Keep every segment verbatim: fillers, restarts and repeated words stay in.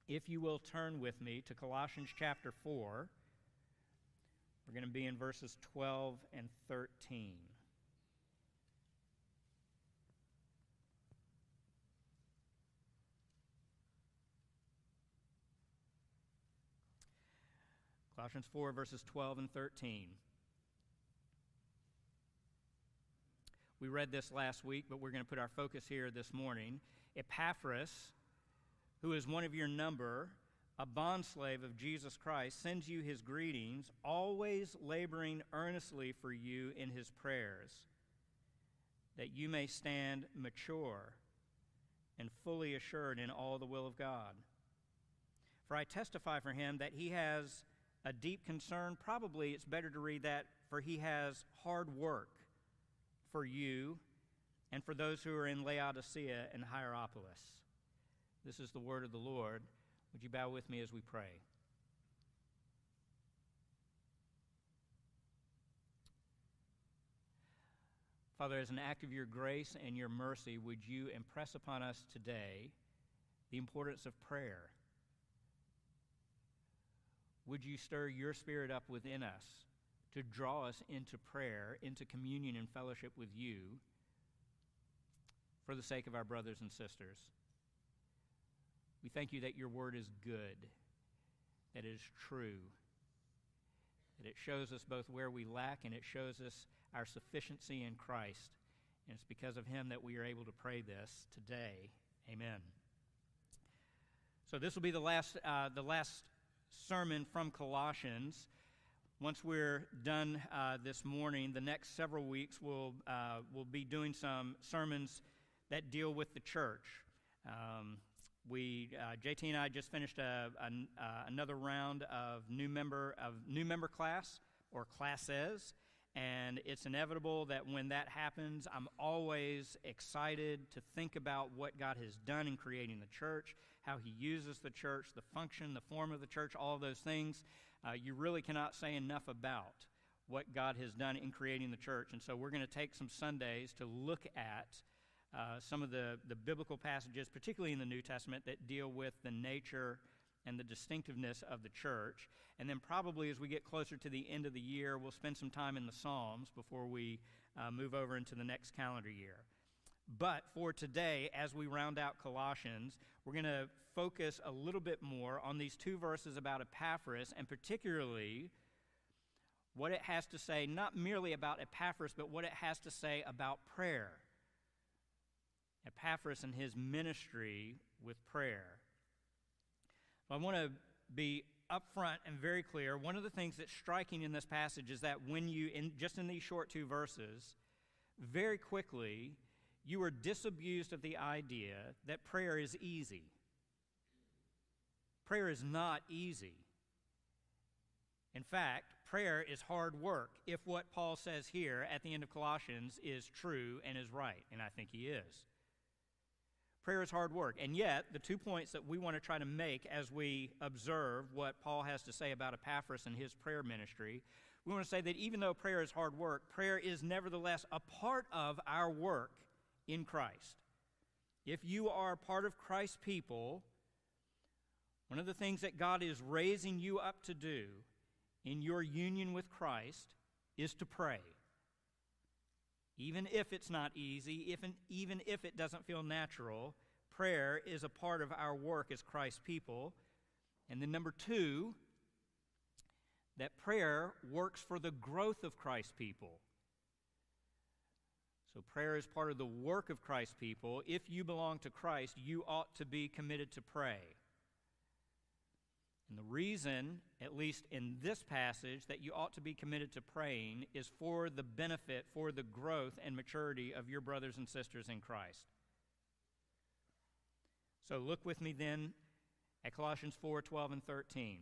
if you will turn with me to Colossians chapter four, we're going to be in verses twelve and thirteen. Colossians four, verses twelve and thirteen. We read this last week, but we're going to put our focus here this morning. Epaphras, who is one of your number, a bondslave of Jesus Christ, sends you his greetings, always laboring earnestly for you in his prayers, that you may stand mature and fully assured in all the will of God. For I testify for him that he has a deep concern. Probably it's better to read that, for he has hard work for you and for those who are in Laodicea and Hierapolis. This is the word of the Lord. Would you bow with me as we pray? Father, as an act of your grace and your mercy, would you impress upon us today the importance of prayer? Would you stir your spirit up within us to draw us into prayer, into communion and fellowship with you for the sake of our brothers and sisters? We thank you that your word is good, that it is true, that it shows us both where we lack and it shows us our sufficiency in Christ. And it's because of him that we are able to pray this today. Amen. So this will be the last, uh, the last sermon from Colossians. Once we're done uh, this morning, the next several weeks we'll, uh, we'll be doing some sermons that deal with the church. Um, we, uh, J T and I just finished a, a, uh, another round of new member of new member class or classes, and it's inevitable that when that happens, I'm always excited to think about what God has done in creating the church, how he uses the church, the function, the form of the church, all of those things. Uh, you really cannot say enough about what God has done in creating the church. And so we're going to take some Sundays to look at uh, some of the, the biblical passages, particularly in the New Testament, that deal with the nature and the distinctiveness of the church. And then probably as we get closer to the end of the year, we'll spend some time in the Psalms before we uh, move over into the next calendar year. But for today, as we round out Colossians, we're going to focus a little bit more on these two verses about Epaphras, and particularly what it has to say, not merely about Epaphras, but what it has to say about prayer. Epaphras and his ministry with prayer. So I want to be upfront and very clear. One of the things that's striking in this passage is that when you, in, just in these short two verses, very quickly, you are disabused of the idea that prayer is easy. Prayer is not easy. In fact, prayer is hard work if what Paul says here at the end of Colossians is true and is right, and I think he is. Prayer is hard work, and yet the two points that we want to try to make as we observe what Paul has to say about Epaphras and his prayer ministry, we want to say that even though prayer is hard work, prayer is nevertheless a part of our work in Christ. If you are part of Christ's people, one of the things that God is raising you up to do in your union with Christ is to pray. Even if it's not easy, if and even if it doesn't feel natural, prayer is a part of our work as Christ's people. And then number two, that prayer works for the growth of Christ's people. So prayer is part of the work of Christ's people. If you belong to Christ, you ought to be committed to pray. And the reason, at least in this passage, that you ought to be committed to praying is for the benefit, for the growth and maturity of your brothers and sisters in Christ. So look with me then at Colossians four, twelve, and thirteen.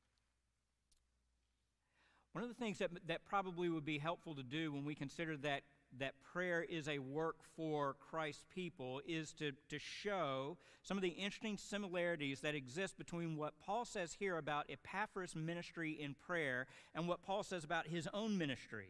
One of the things that, that probably would be helpful to do when we consider that that prayer is a work for Christ's people is to, to show some of the interesting similarities that exist between what Paul says here about Epaphras' ministry in prayer and what Paul says about his own ministry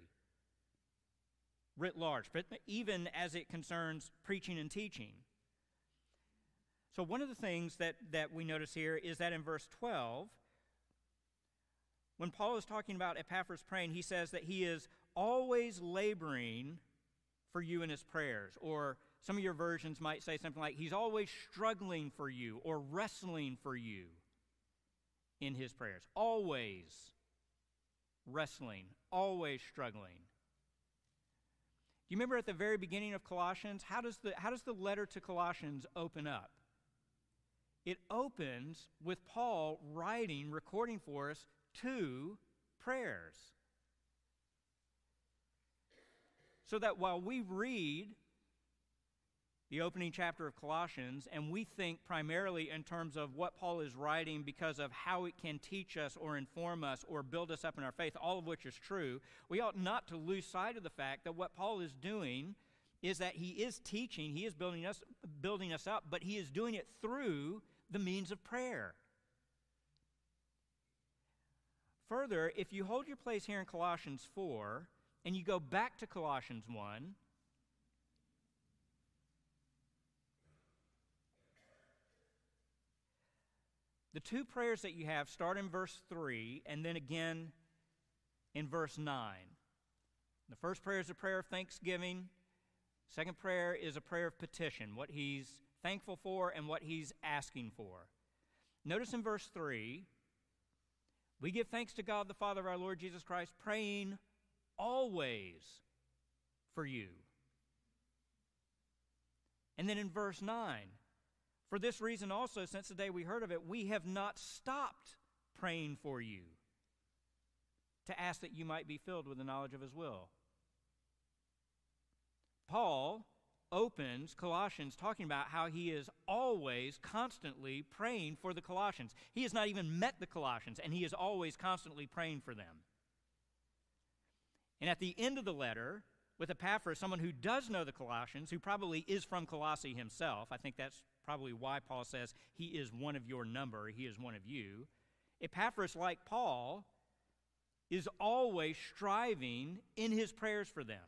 writ large, but even as it concerns preaching and teaching. So one of the things that, that we notice here is that in verse twelve, when Paul is talking about Epaphras praying, he says that he is always laboring for you in his prayers. Or some of your versions might say something like, he's always struggling for you or wrestling for you in his prayers. Always wrestling, always struggling. Do you remember at the very beginning of Colossians, how does the, how does the letter to Colossians open up? It opens with Paul writing, recording for us, two prayers. So that while we read the opening chapter of Colossians and we think primarily in terms of what Paul is writing because of how it can teach us or inform us or build us up in our faith, all of which is true, we ought not to lose sight of the fact that what Paul is doing is that he is teaching, he is building us, building us up, but he is doing it through the means of prayer. Further, if you hold your place here in Colossians four and you go back to Colossians one, the two prayers that you have start in verse three and then again in verse nine. The first prayer is a prayer of thanksgiving. Second prayer is a prayer of petition, what he's thankful for and what he's asking for. Notice in verse three, we give thanks to God the Father of our Lord Jesus Christ, praying always for you. And then in verse nine, for this reason also, since the day we heard of it, we have not stopped praying for you, to ask that you might be filled with the knowledge of his will. Paul opens Colossians talking about how he is always constantly praying for the Colossians. He has not even met the Colossians, and he is always constantly praying for them. And at the end of the letter, with Epaphras, someone who does know the Colossians, who probably is from Colossae himself, I think that's probably why Paul says he is one of your number, he is one of you. Epaphras, like Paul, is always striving in his prayers for them.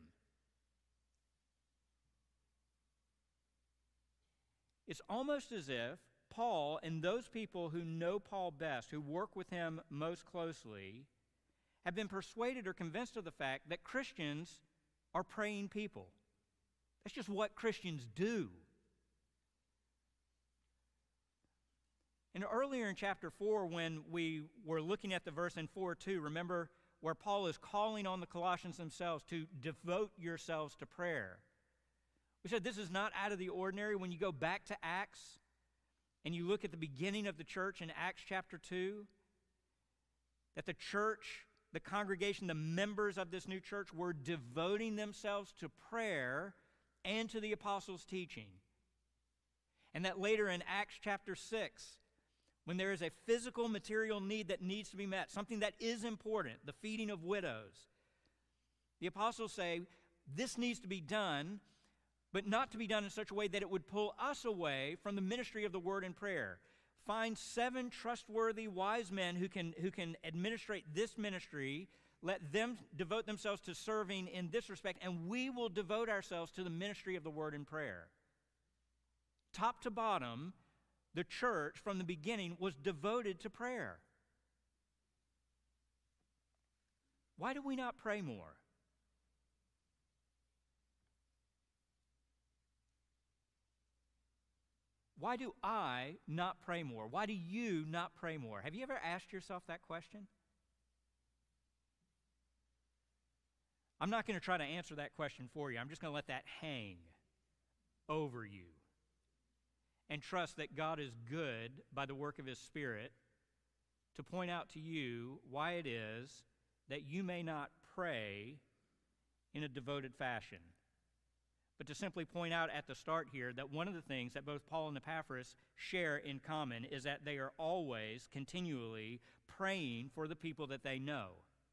It's almost as if Paul and those people who know Paul best, who work with him most closely, have been persuaded or convinced of the fact that Christians are praying people. That's just what Christians do. And earlier in chapter four, when we were looking at the verse in four two, remember where Paul is calling on the Colossians themselves to devote yourselves to prayer. We said this is not out of the ordinary. When you go back to Acts and you look at the beginning of the church in Acts chapter two, that the church, the congregation, the members of this new church were devoting themselves to prayer and to the apostles' teaching. And that later in Acts chapter six, when there is a physical material need that needs to be met, something that is important, the feeding of widows, the apostles say, this needs to be done, but not to be done in such a way that it would pull us away from the ministry of the word and prayer. Find seven trustworthy, wise men who can, who can administrate this ministry. Let them devote themselves to serving in this respect, and we will devote ourselves to the ministry of the word and prayer. Top to bottom, the church from the beginning was devoted to prayer. Why do we not pray more? Why do I not pray more? Why do you not pray more? Have you ever asked yourself that question? I'm not going to try to answer that question for you. I'm just going to let that hang over you and trust that God is good by the work of his Spirit to point out to you why it is that you may not pray in a devoted fashion. But to simply point out at the start here that one of the things that both Paul and Epaphras share in common is that they are always, continually praying for the people that they know.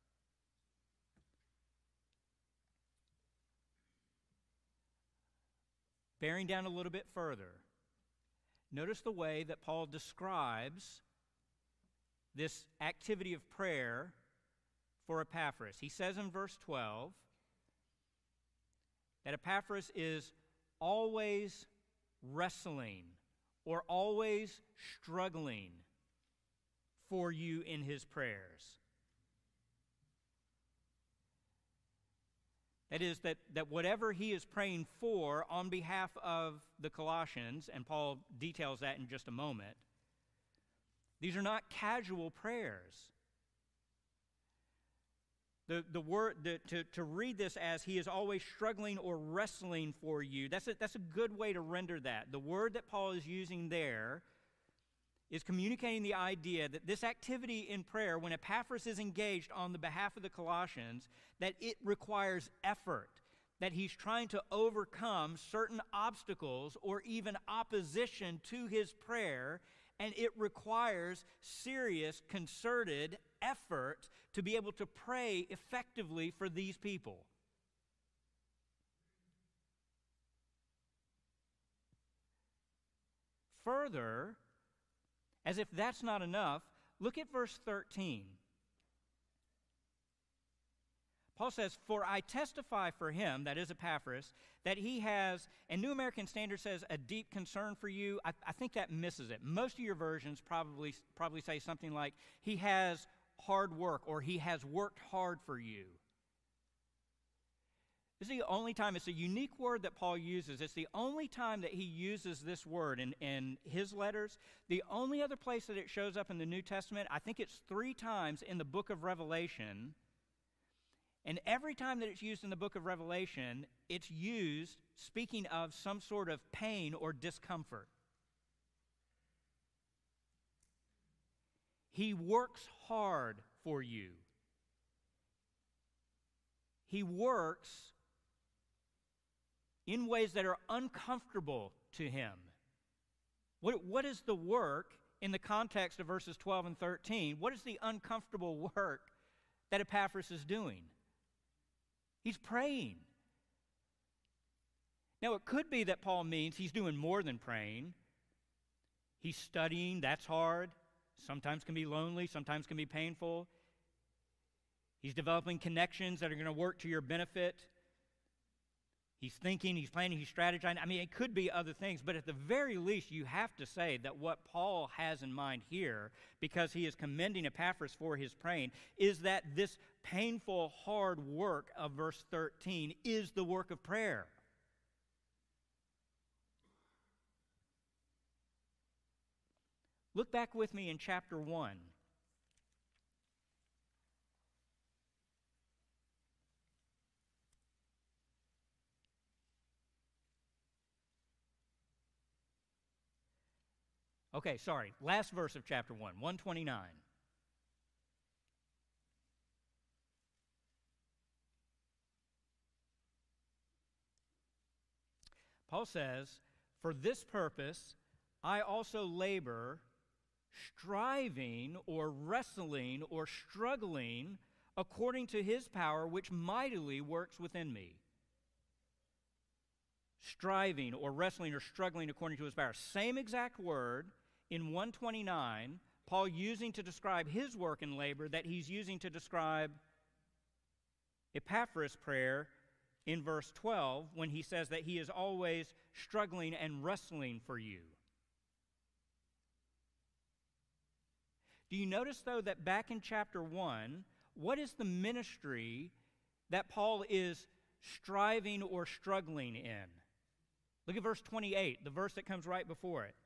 Bearing down a little bit further, notice the way that Paul describes this activity of prayer for Epaphras. He says in verse twelve, that Epaphras is always wrestling or always struggling for you in his prayers. That is, that, that whatever he is praying for on behalf of the Colossians, and Paul details that in just a moment, these are not casual prayers. The, the word the, to, to read this as he is always struggling or wrestling for you, that's a, that's a good way to render that. The word that Paul is using there is communicating the idea that this activity in prayer, when Epaphras is engaged on the behalf of the Colossians, that it requires effort, that he's trying to overcome certain obstacles or even opposition to his prayer, and it requires serious, concerted effort to be able to pray effectively for these people. Further, as if that's not enough, look at verse thirteen. Paul says, "For I testify for him," that is Epaphras, "that he has," and New American Standard says, "a deep concern for you." I, I think that misses it. Most of your versions probably, probably say something like, "He has hard work," or "he has worked hard for you." This is the only time, it's a unique word that Paul uses. It's the only time that he uses this word in, in his letters. The only other place that it shows up in the New Testament, I think it's three times in the book of Revelation. And every time that it's used in the book of Revelation, it's used speaking of some sort of pain or discomfort. He works hard for you. He works in ways that are uncomfortable to him. What, what is the work in the context of verses twelve and thirteen? What is the uncomfortable work that Epaphras is doing? He's praying. Now, it could be that Paul means he's doing more than praying. He's studying, that's hard. Sometimes can be lonely, sometimes can be painful. He's developing connections that are going to work to your benefit. He's thinking, he's planning, he's strategizing. I mean, it could be other things, but at the very least, you have to say that what Paul has in mind here, because he is commending Epaphras for his praying, is that this painful, hard work of verse thirteen is the work of prayer. Look back with me in chapter one. Okay, sorry, last verse of chapter one, one twenty-nine. Paul says, "For this purpose I also labor, striving or wrestling or struggling according to his power which mightily works within me." Striving or wrestling or struggling according to his power. Same exact word in one twenty-nine, Paul using to describe his work and labor that he's using to describe Epaphras' prayer in verse twelve when he says that he is always struggling and wrestling for you. Do you notice, though, that back in chapter one, what is the ministry that Paul is striving or struggling in? Look at verse twenty-eight, the verse that comes right before it.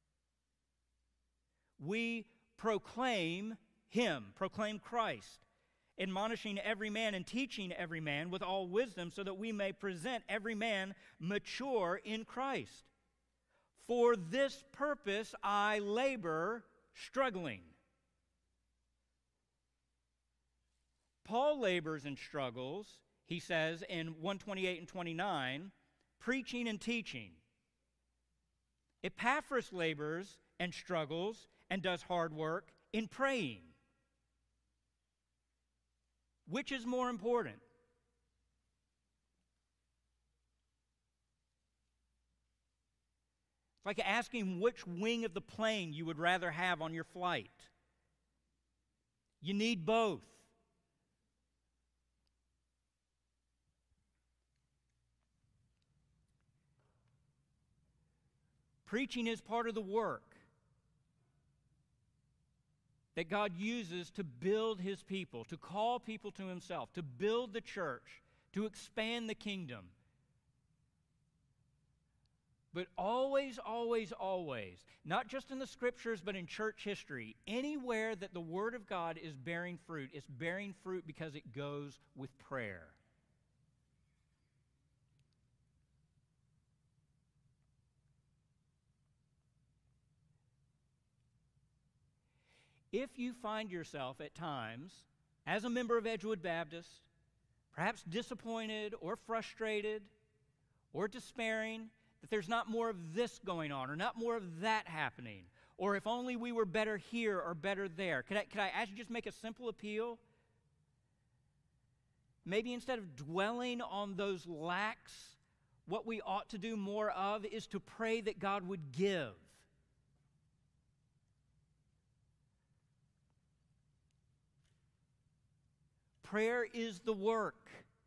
We proclaim him, proclaim Christ, admonishing every man and teaching every man with all wisdom, so that we may present every man mature in Christ. For this purpose I labor, struggling. Paul labors and struggles, he says in one twenty-eight and twenty-nine, preaching and teaching. Epaphras labors and struggles and does hard work in praying. Which is more important? It's like asking which wing of the plane you would rather have on your flight. You need both. Preaching is part of the work that God uses to build His people, to call people to Himself, to build the church, to expand the kingdom. But always, always, always, not just in the Scriptures, but in church history, anywhere that the Word of God is bearing fruit, it's bearing fruit because it goes with prayer. If you find yourself at times, as a member of Edgewood Baptist, perhaps disappointed or frustrated or despairing that there's not more of this going on or not more of that happening, or if only we were better here or better there, could I, could I ask you just make a simple appeal? Maybe instead of dwelling on those lacks, what we ought to do more of is to pray that God would give. Prayer is the work.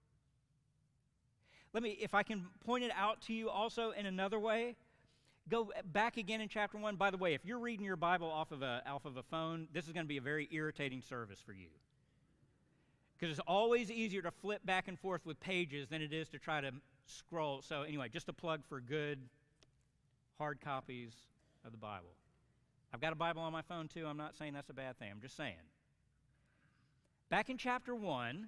Let me, if I can point it out to you also in another way, go back again in chapter one. By the way, if you're reading your Bible off of a, off of a phone, this is going to be a very irritating service for you. Because it's always easier to flip back and forth with pages than it is to try to scroll. So anyway, just a plug for good hard copies of the Bible. I've got a Bible on my phone too. I'm not saying that's a bad thing. I'm just saying. Back in chapter one,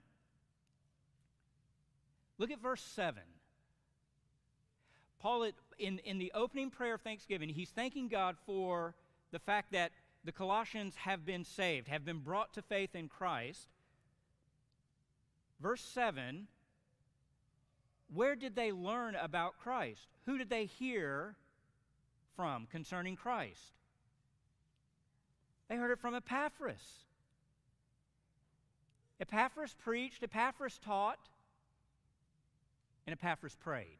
look at verse seven. Paul, in, in the opening prayer of thanksgiving, he's thanking God for the fact that the Colossians have been saved, have been brought to faith in Christ. Verse seven, where did they learn about Christ? Who did they hear from concerning Christ? They heard it from Epaphras. Epaphras preached, Epaphras taught, and Epaphras prayed.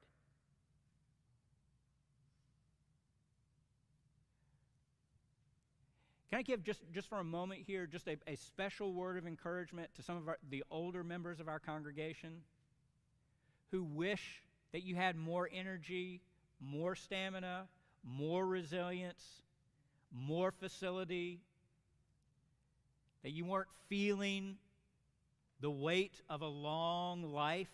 Can I give just, just for a moment here just a, a special word of encouragement to some of our, the older members of our congregation who wish that you had more energy, more stamina, more resilience, more facility, that you weren't feeling the weight of a long life.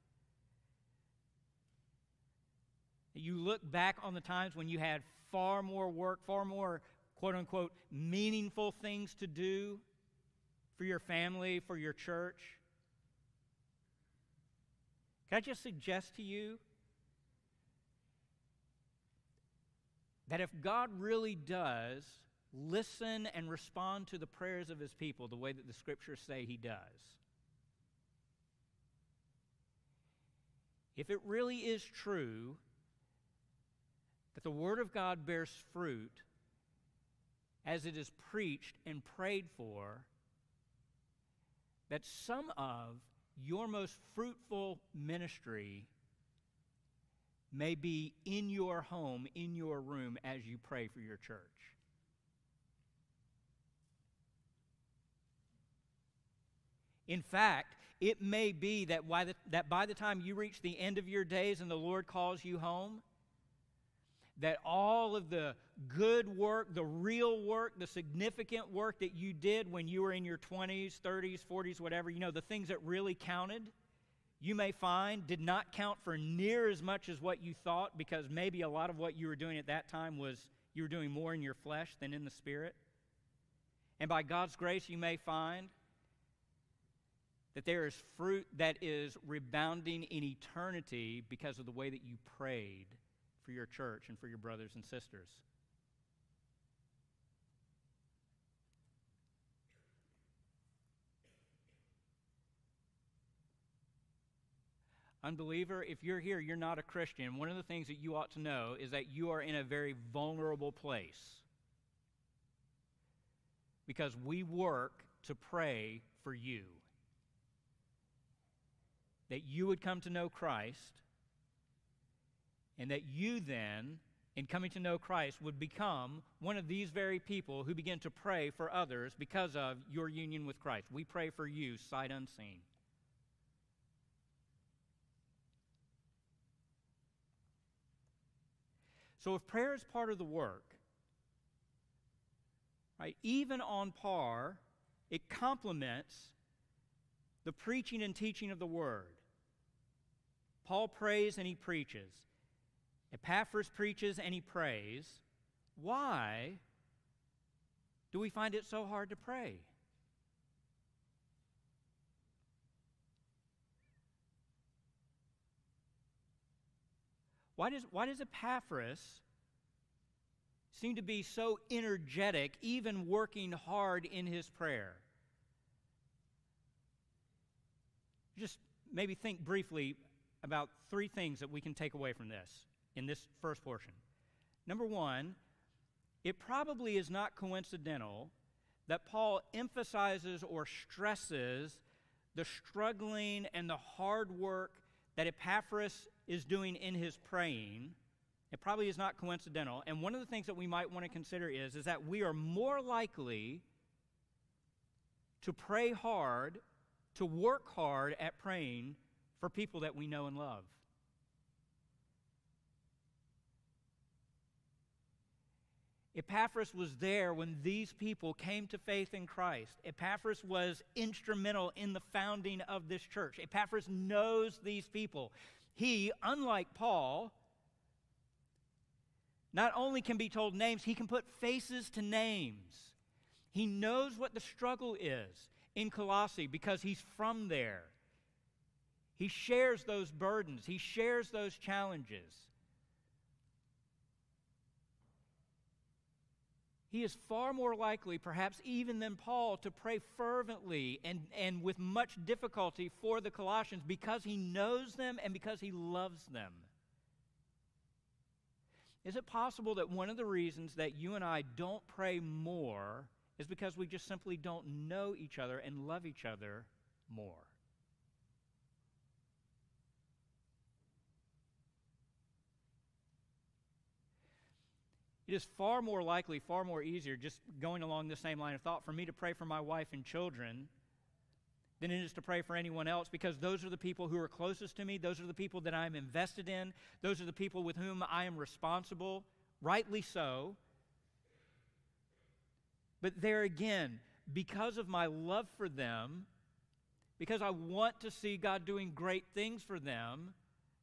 You look back on the times when you had far more work, far more, quote unquote, meaningful things to do for your family, for your church. Can I just suggest to you that if God really does listen and respond to the prayers of His people the way that the Scriptures say He does, if it really is true that the Word of God bears fruit as it is preached and prayed for, that some of your most fruitful ministry may be in your home, in your room, as you pray for your church. In fact, it may be that by, the, that by the time you reach the end of your days and the Lord calls you home, that all of the good work, the real work, the significant work that you did when you were in your twenties, thirties, forties, whatever, you know, the things that really counted, you may find did not count for near as much as what you thought, because maybe a lot of what you were doing at that time was you were doing more in your flesh than in the Spirit. And by God's grace, you may find that there is fruit that is rebounding in eternity because of the way that you prayed for your church and for your brothers and sisters. Unbeliever, if you're here, you're not a Christian. One of the things that you ought to know is that you are in a very vulnerable place, because we work to pray for you, that you would come to know Christ, and that you then, in coming to know Christ, would become one of these very people who begin to pray for others because of your union with Christ. We pray for you, sight unseen. So if prayer is part of the work, right, even on par, it complements the preaching and teaching of the Word. Paul prays and he preaches. Epaphras preaches and he prays. Why do we find it so hard to pray? Why does, why does Epaphras seem to be so energetic, even working hard in his prayer? Just maybe think briefly about three things that we can take away from this in this first portion. Number one, it probably is not coincidental that Paul emphasizes or stresses the struggling and the hard work that Epaphras is doing in his praying. It probably is not coincidental. And one of the things that we might want to consider is, is that we are more likely to pray hard, to work hard at praying for people that we know and love. Epaphras was there when these people came to faith in Christ. Epaphras was instrumental in the founding of this church. Epaphras knows these people. He, unlike Paul, not only can be told names, he can put faces to names. He knows what the struggle is in Colossae because he's from there. He shares those burdens. He shares those challenges. He is far more likely, perhaps even than Paul, to pray fervently and, and with much difficulty for the Colossians because he knows them and because he loves them. Is it possible that one of the reasons that you and I don't pray more is because we just simply don't know each other and love each other more? It is far more likely, far more easier, just going along the same line of thought, for me to pray for my wife and children than it is to pray for anyone else, because those are the people who are closest to me. Those are the people that I'm invested in. Those are the people with whom I am responsible, rightly so. But there again, because of my love for them, because I want to see God doing great things for them,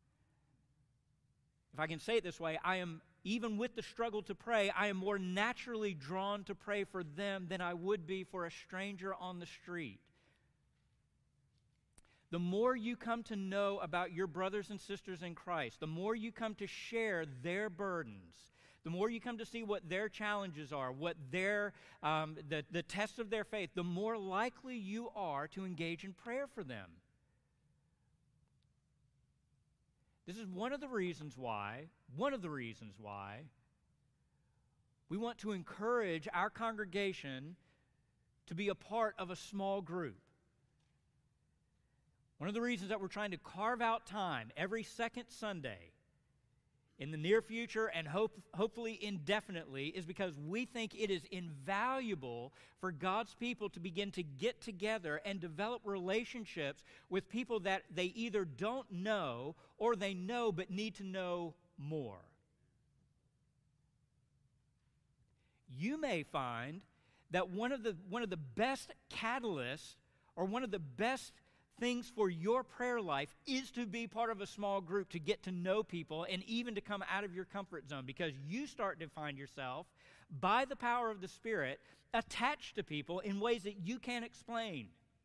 if I can say it this way, I am, even with the struggle to pray, I am more naturally drawn to pray for them than I would be for a stranger on the street. The more you come to know about your brothers and sisters in Christ, the more you come to share their burdens, the more you come to see what their challenges are, what their um, the, the tests of their faith, the more likely you are to engage in prayer for them. This is one of the reasons why, one of the reasons why we want to encourage our congregation to be a part of a small group. One of the reasons that we're trying to carve out time every second Sunday in the near future and hope, hopefully indefinitely is because we think it is invaluable for God's people to begin to get together and develop relationships with people that they either don't know or they know but need to know more. You may find that one of the, one of the best catalysts or one of the best things for your prayer life is to be part of a small group, to get to know people, and even to come out of your comfort zone, because you start to find yourself, by the power of the Spirit, attached to people in ways that you can't explain.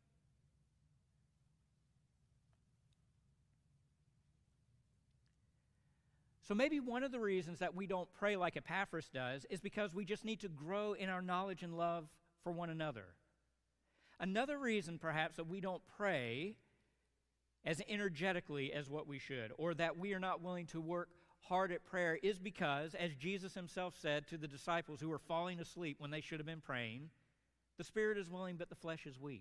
So maybe one of the reasons that we don't pray like Epaphras does is because we just need to grow in our knowledge and love for one another. Another reason, perhaps, that we don't pray as energetically as what we should, or that we are not willing to work hard at prayer, is because, as Jesus himself said to the disciples who were falling asleep when they should have been praying, the spirit is willing, but the flesh is weak.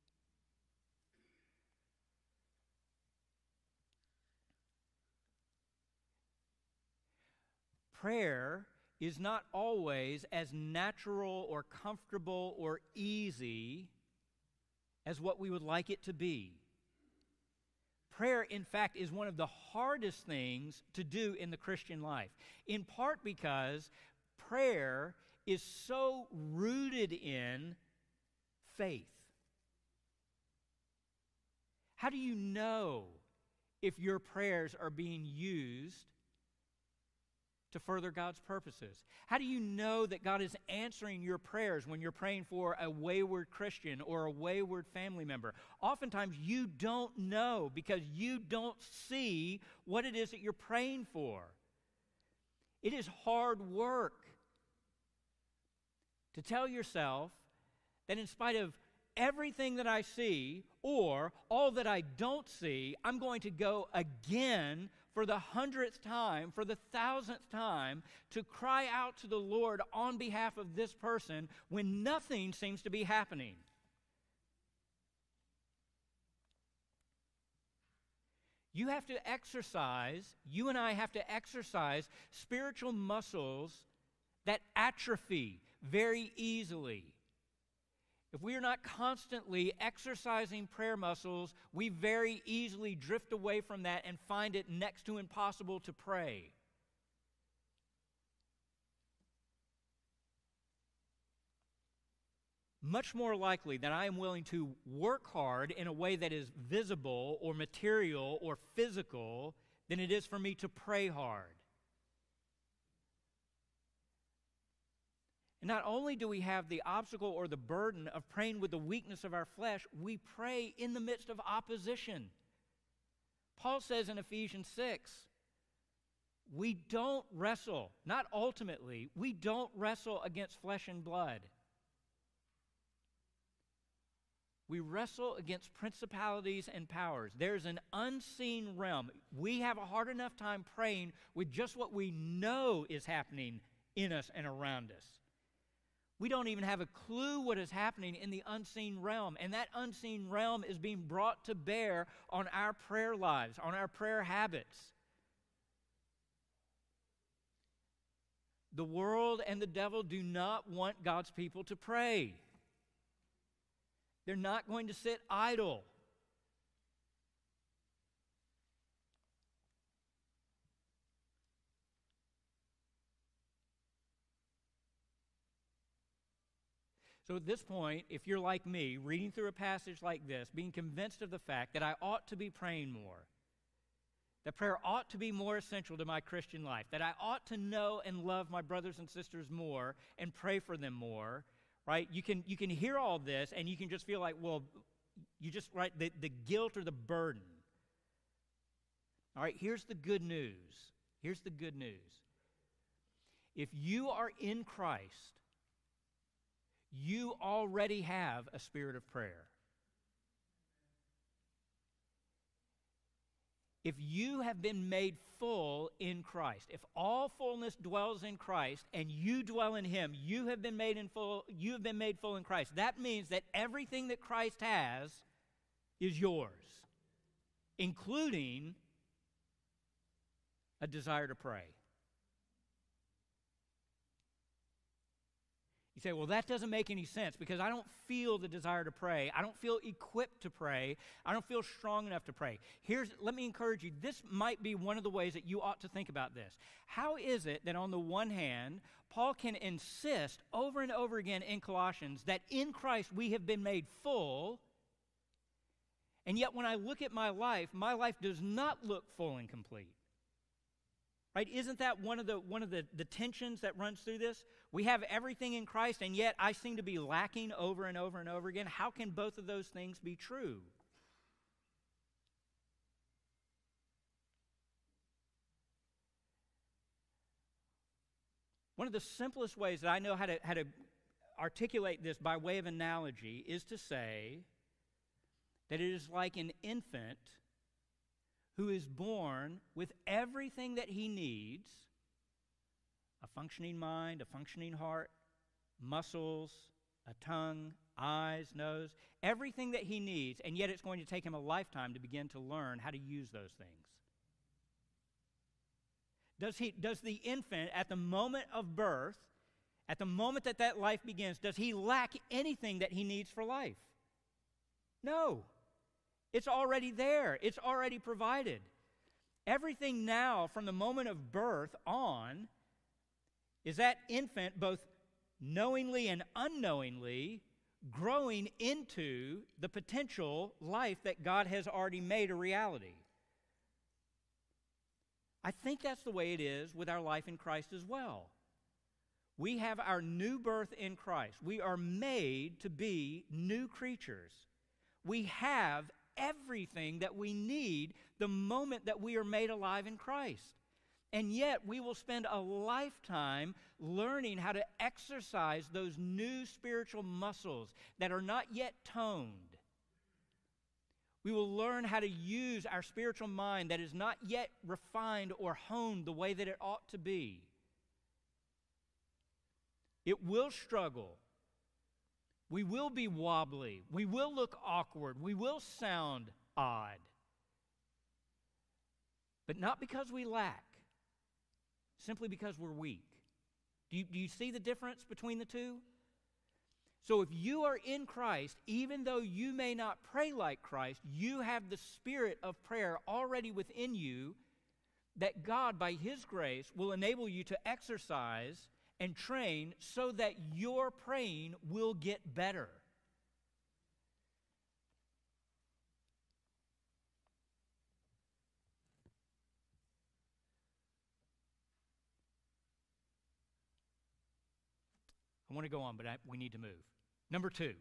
Prayer is not always as natural or comfortable or easy as what we would like it to be. prayer, in fact, is one of the hardest things to do in the Christian life, in part because prayer is so rooted in faith. How do you know if your prayers are being used to further God's purposes? How do you know that God is answering your prayers when you're praying for a wayward Christian or a wayward family member? Oftentimes you don't know because you don't see what it is that you're praying for. It is hard work to tell yourself that in spite of everything that I see or all that I don't see, I'm going to go again for the hundredth time, for the thousandth time, to cry out to the Lord on behalf of this person when nothing seems to be happening. You have to exercise, you and I have to exercise spiritual muscles that atrophy very easily. If we are not constantly exercising prayer muscles, we very easily drift away from that and find it next to impossible to pray. Much more likely that I am willing to work hard in a way that is visible or material or physical than it is for me to pray hard. And not only do we have the obstacle or the burden of praying with the weakness of our flesh, we pray in the midst of opposition. Paul says in Ephesians six, we don't wrestle, not ultimately, we don't wrestle against flesh and blood. We wrestle against principalities and powers. There's an unseen realm. We have a hard enough time praying with just what we know is happening in us and around us. We don't even have a clue what is happening in the unseen realm, and that unseen realm is being brought to bear on our prayer lives, on our prayer habits. The world and the devil do not want God's people to pray. They're not going to sit idle. So at this point, if you're like me, reading through a passage like this, being convinced of the fact that I ought to be praying more, that prayer ought to be more essential to my Christian life, that I ought to know and love my brothers and sisters more and pray for them more, right? You can you can hear all this and you can just feel like, well, you just, right, the, the guilt or the burden. All right, here's the good news. Here's the good news. If you are in Christ, you already have a spirit of prayer. If you have been made full in Christ, if all fullness dwells in Christ and you dwell in Him, you have been made in full, you have been made full in Christ. That means that everything that Christ has is yours, including a desire to pray. You say, well, that doesn't make any sense because I don't feel the desire to pray. I don't feel equipped to pray. I don't feel strong enough to pray. Here's, let me encourage you, this might be one of the ways that you ought to think about this. How is it that on the one hand, Paul can insist over and over again in Colossians that in Christ we have been made full, and yet when I look at my life, my life does not look full and complete? Right? Isn't that one of the one of the, the tensions that runs through this? We have everything in Christ, and yet I seem to be lacking over and over and over again. How can both of those things be true? One of the simplest ways that I know how to, how to articulate this by way of analogy is to say that it is like an infant who is born with everything that he needs, a functioning mind, a functioning heart, muscles, a tongue, eyes, nose, everything that he needs, and yet it's going to take him a lifetime to begin to learn how to use those things. Does he, does the infant at the moment of birth, at the moment that that life begins, does he lack anything that he needs for life? No. It's already there. It's already provided. Everything now, from the moment of birth on, is that infant both knowingly and unknowingly growing into the potential life that God has already made a reality. I think that's the way it is with our life in Christ as well. We have our new birth in Christ. We are made to be new creatures. We have everything that we need the moment that we are made alive in Christ. And yet we will spend a lifetime learning how to exercise those new spiritual muscles that are not yet toned. We will learn how to use our spiritual mind that is not yet refined or honed the way that it ought to be. It will struggle. We will be wobbly. We will look awkward. We will sound odd. But not because we lack, simply because we're weak. Do you, do you see the difference between the two? So if you are in Christ, even though you may not pray like Christ, you have the spirit of prayer already within you that God, by His grace, will enable you to exercise and train so that your praying will get better. I want to go on, but I, we need to move. Number two.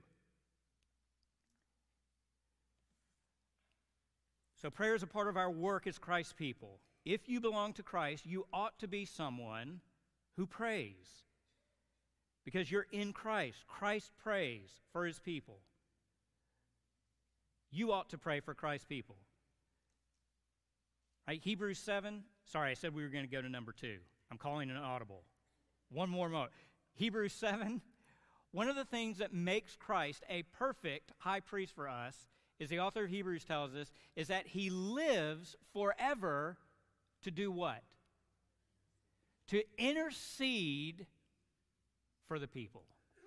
So prayer is a part of our work as Christ's people. If you belong to Christ, you ought to be someone who prays. Because you're in Christ. Christ prays for His people. You ought to pray for Christ's people. Right? Hebrews seven. Sorry, I said we were going to go to number two. I'm calling an audible. One more moment. Hebrews seven. One of the things that makes Christ a perfect high priest for us, is the author of Hebrews tells us, is that He lives forever to do what? To intercede for the people.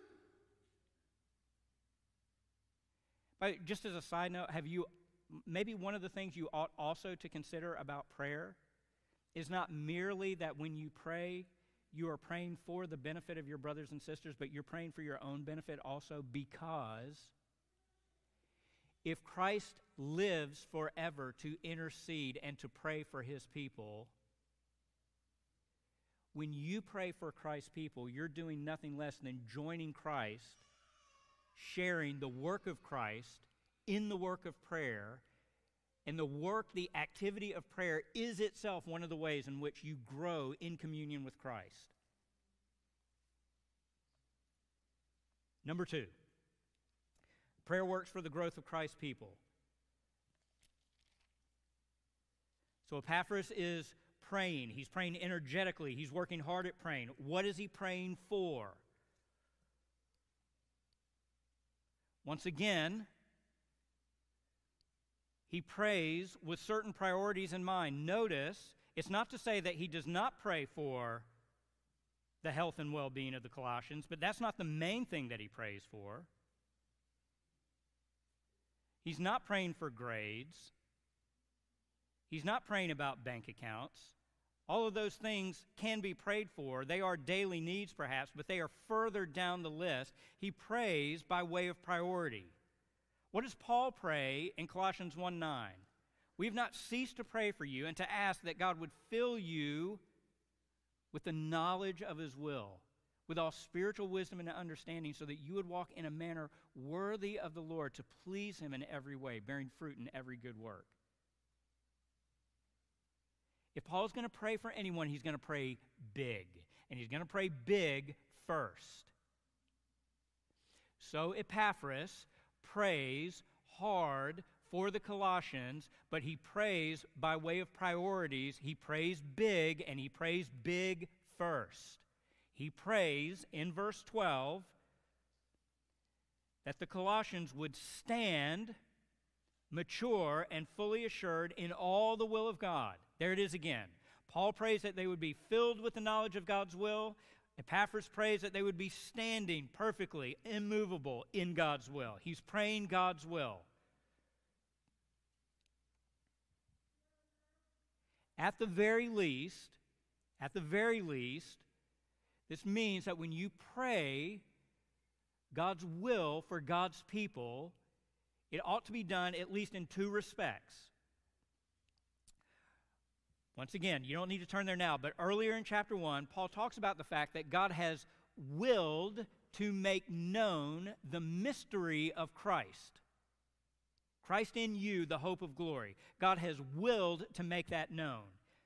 But just as a side note, have you, maybe one of the things you ought also to consider about prayer is not merely that when you pray, you are praying for the benefit of your brothers and sisters, but you're praying for your own benefit also, because if Christ lives forever to intercede and to pray for His people, when you pray for Christ's people, you're doing nothing less than joining Christ, sharing the work of Christ in the work of prayer. And the work, the activity of prayer is itself one of the ways in which you grow in communion with Christ. Number two, prayer works for the growth of Christ's people. So Epaphras is praying. He's praying energetically. He's working hard at praying. What is he praying for? Once again, he prays with certain priorities in mind. Notice, it's not to say that he does not pray for the health and well-being of the Colossians, but that's not the main thing that he prays for. He's not praying for grades. He's not praying about bank accounts. All of those things can be prayed for. They are daily needs, perhaps, but they are further down the list. He prays by way of priority. What does Paul pray in Colossians one nine? We have not ceased to pray for you and to ask that God would fill you with the knowledge of His will, with all spiritual wisdom and understanding, so that you would walk in a manner worthy of the Lord, to please Him in every way, bearing fruit in every good work. If Paul's going to pray for anyone, he's going to pray big. And he's going to pray big first. So Epaphras prays hard for the Colossians, but he prays by way of priorities. He prays big, and he prays big first. He prays in verse twelve that the Colossians would stand mature and fully assured in all the will of God. There it is again. Paul prays that they would be filled with the knowledge of God's will. Epaphras prays that they would be standing perfectly, immovable in God's will. He's praying God's will. At the very least, at the very least, this means that when you pray God's will for God's people, it ought to be done at least in two respects. Once again, you don't need to turn there now, but earlier in chapter one, Paul talks about the fact that God has willed to make known the mystery of Christ. Christ in you, the hope of glory. God has willed to make that known.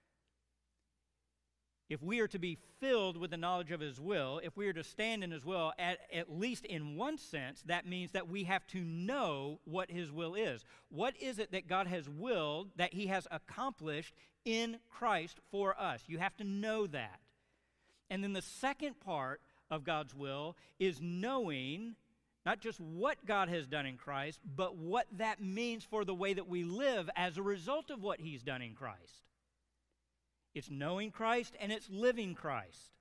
If we are to be filled with the knowledge of His will, if we are to stand in His will, at, at least in one sense, that means that we have to know what His will is. What is it that God has willed, that He has accomplished in Christ for us? You have to know that. And then the second part of God's will is knowing not just what God has done in Christ, but what that means for the way that we live as a result of what He's done in Christ. It's knowing Christ and it's living Christ.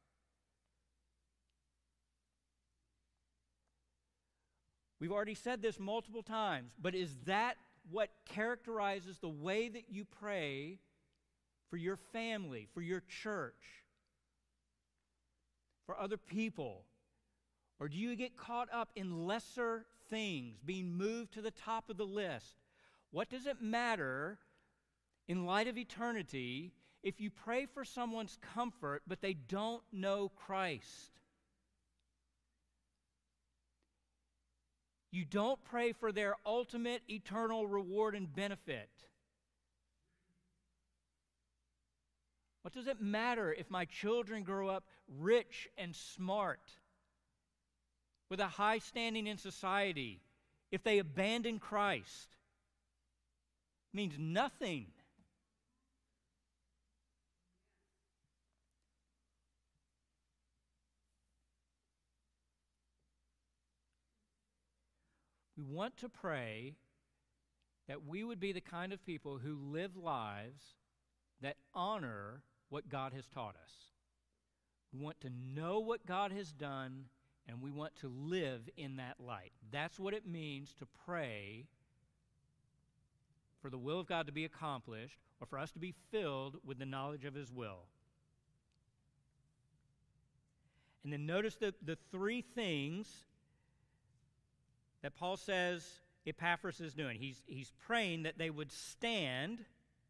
We've already said this multiple times, but is that what characterizes the way that you pray for your family, for your church, for other people? Or do you get caught up in lesser things, being moved to the top of the list? What does it matter in light of eternity if you pray for someone's comfort, but they don't know Christ? You don't pray for their ultimate eternal reward and benefit. What does it matter if my children grow up rich and smart, with a high standing in society, if they abandon Christ? It means nothing. We want to pray that we would be the kind of people who live lives that honor what God has taught us. We want to know what God has done, and we want to live in that light. That's what it means to pray for the will of God to be accomplished, or for us to be filled with the knowledge of His will. And then notice the, the three things that Paul says Epaphras is doing. He's, he's praying that they would stand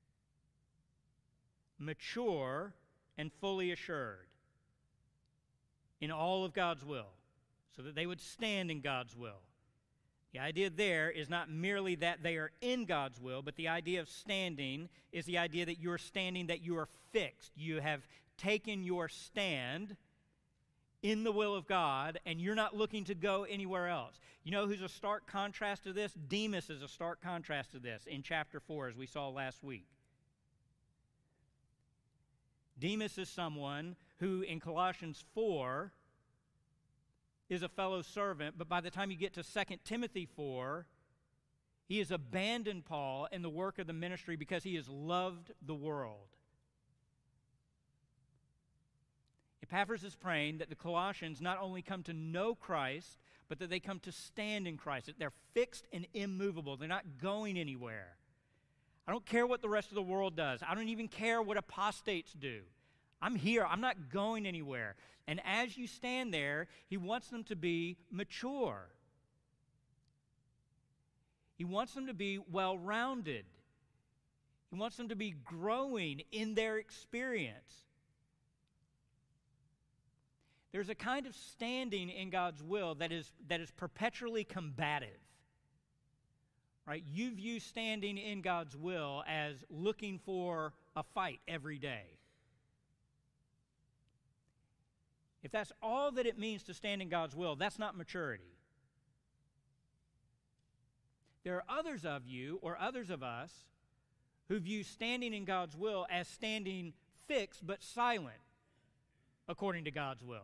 mature and fully assured in all of God's will, so that they would stand in God's will. The idea there is not merely that they are in God's will, but the idea of standing is the idea that you're standing, that you are fixed. You have taken your stand in the will of God, and you're not looking to go anywhere else. You know who's a stark contrast to this? Demas is a stark contrast to this in chapter four, as we saw last week. Demas is someone who in Colossians four is a fellow servant, but by the time you get to Second Timothy four, he has abandoned Paul and the work of the ministry because he has loved the world. Epaphras is praying that the Colossians not only come to know Christ, but that they come to stand in Christ, that they're fixed and immovable. They're not going anywhere. I don't care what the rest of the world does. I don't even care what apostates do. I'm here. I'm not going anywhere. And as you stand there, he wants them to be mature. He wants them to be well-rounded. He wants them to be growing in their experience. There's a kind of standing in God's will that is, that is perpetually combative. Right? You view standing in God's will as looking for a fight every day. If that's all that it means to stand in God's will, that's not maturity. There are others of you, or others of us, who view standing in God's will as standing fixed but silent according to God's will.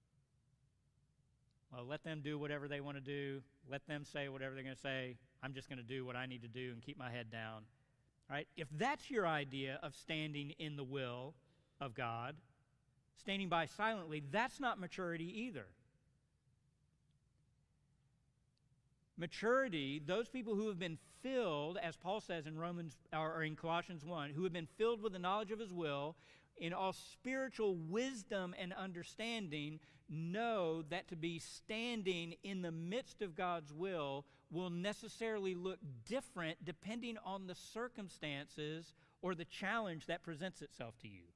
Well, let them do whatever they want to do. Let them say whatever they're going to say. I'm just going to do what I need to do and keep my head down. Right? If that's your idea of standing in the will of God, standing by silently, that's not maturity either. Maturity, those people who have been filled, as Paul says in Romans or in Colossians one, who have been filled with the knowledge of his will, in all spiritual wisdom and understanding, know that to be standing in the midst of God's will will necessarily look different depending on the circumstances or the challenge that presents itself to you.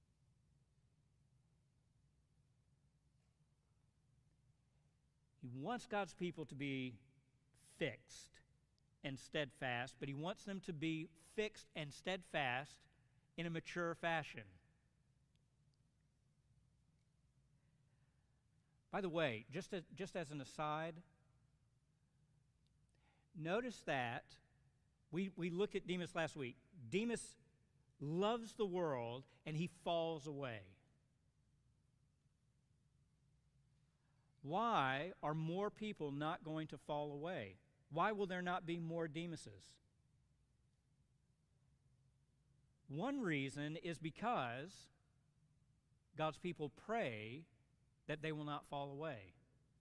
He wants God's people to be fixed and steadfast, but he wants them to be fixed and steadfast in a mature fashion. By the way, just as, just as an aside, notice that we, we looked at Demas last week. Demas loves the world and he falls away. Why are more people not going to fall away? Why will there not be more Demases? One reason is because God's people pray that they will not fall away.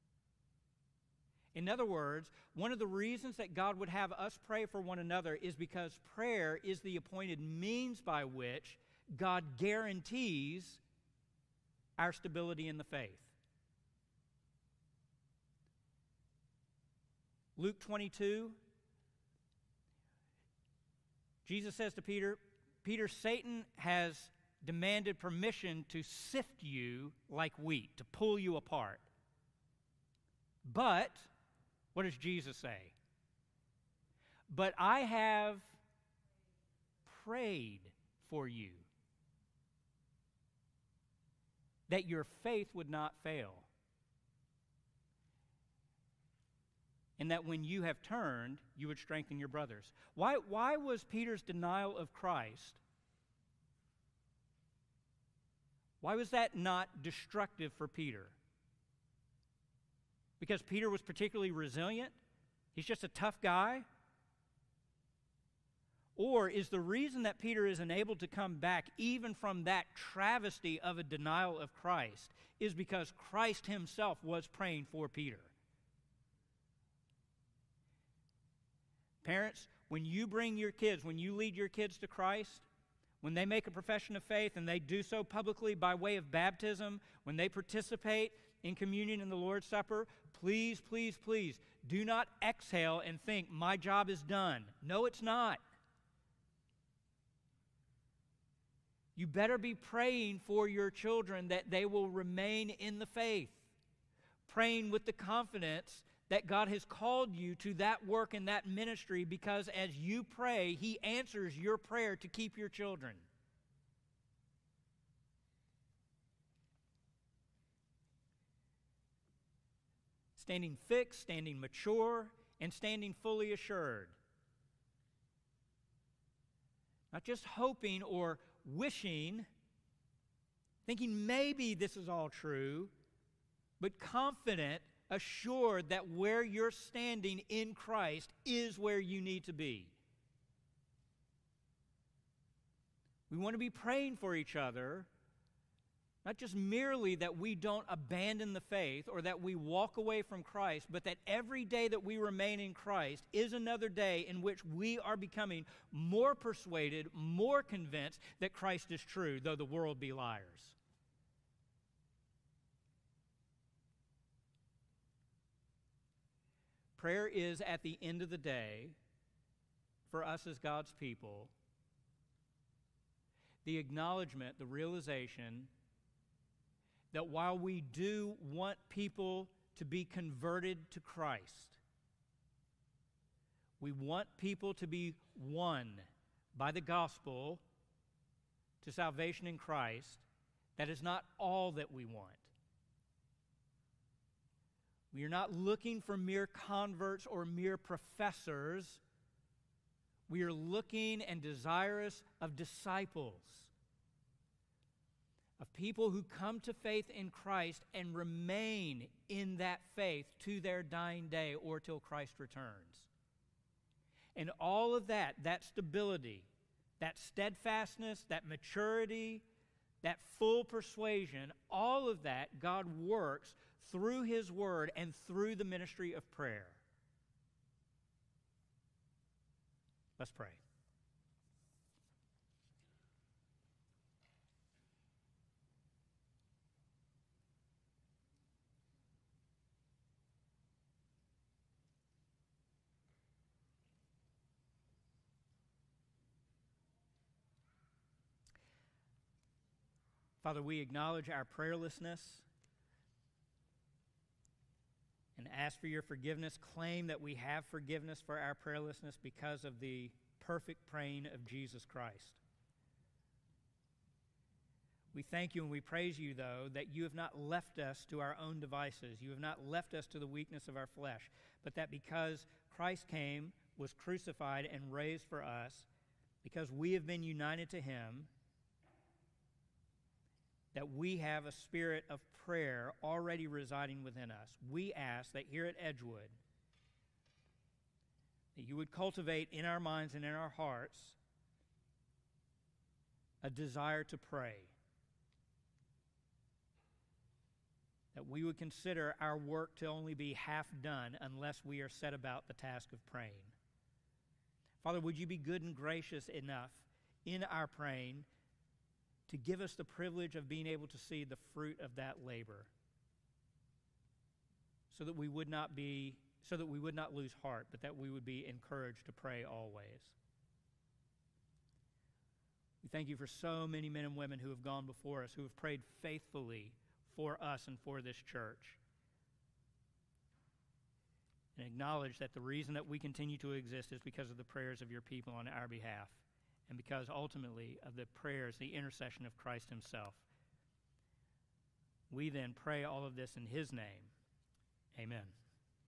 In other words, one of the reasons that God would have us pray for one another is because prayer is the appointed means by which God guarantees our stability in the faith. Luke twenty-two, Jesus says to Peter, Peter, Satan has demanded permission to sift you like wheat, to pull you apart. But, what does Jesus say? But I have prayed for you, that your faith would not fail. And that when you have turned, you would strengthen your brothers. Why, why was Peter's denial of Christ, why was that not destructive for Peter? Because Peter was particularly resilient? He's just a tough guy? Or is the reason that Peter is unable to come back even from that travesty of a denial of Christ is because Christ himself was praying for Peter? Parents, when you bring your kids, when you lead your kids to Christ, when they make a profession of faith and they do so publicly by way of baptism, when they participate in communion in the Lord's Supper, please, please, please, do not exhale and think, my job is done. No, it's not. You better be praying for your children that they will remain in the faith, praying with the confidence that God has called you to that work and that ministry, because as you pray, he answers your prayer to keep your children. Standing fixed, standing mature, and standing fully assured. Not just hoping or wishing, thinking maybe this is all true, but confident, assured that where you're standing in Christ is where you need to be. We want to be praying for each other, not just merely that we don't abandon the faith or that we walk away from Christ, but that every day that we remain in Christ is another day in which we are becoming more persuaded, more convinced that Christ is true, though the world be liars. Prayer is, at the end of the day, for us as God's people, the acknowledgement, the realization that while we do want people to be converted to Christ, we want people to be won by the gospel to salvation in Christ, that is not all that we want. We are not looking for mere converts or mere professors. We are looking and desirous of disciples, of people who come to faith in Christ and remain in that faith to their dying day or till Christ returns. And all of that, that stability, that steadfastness, that maturity, that full persuasion, all of that God works through his word and through the ministry of prayer. Let's pray. Father, we acknowledge our prayerlessness and ask for your forgiveness, claim that we have forgiveness for our prayerlessness because of the perfect praying of Jesus Christ. We thank you and we praise you, though, that you have not left us to our own devices. You have not left us to the weakness of our flesh, but that because Christ came, was crucified, and raised for us, because we have been united to him, that we have a spirit of prayer already residing within us. We ask that here at Edgewood, that you would cultivate in our minds and in our hearts a desire to pray. That we would consider our work to only be half done unless we are set about the task of praying. Father, would you be good and gracious enough in our praying to give us the privilege of being able to see the fruit of that labor, so that we would not be, so that we would not lose heart, but that we would be encouraged to pray always. We thank you for so many men and women who have gone before us, who have prayed faithfully for us and for this church. And acknowledge that the reason that we continue to exist is because of the prayers of your people on our behalf, and because ultimately of the prayers, the intercession of Christ himself. We then pray all of this in his name. Amen.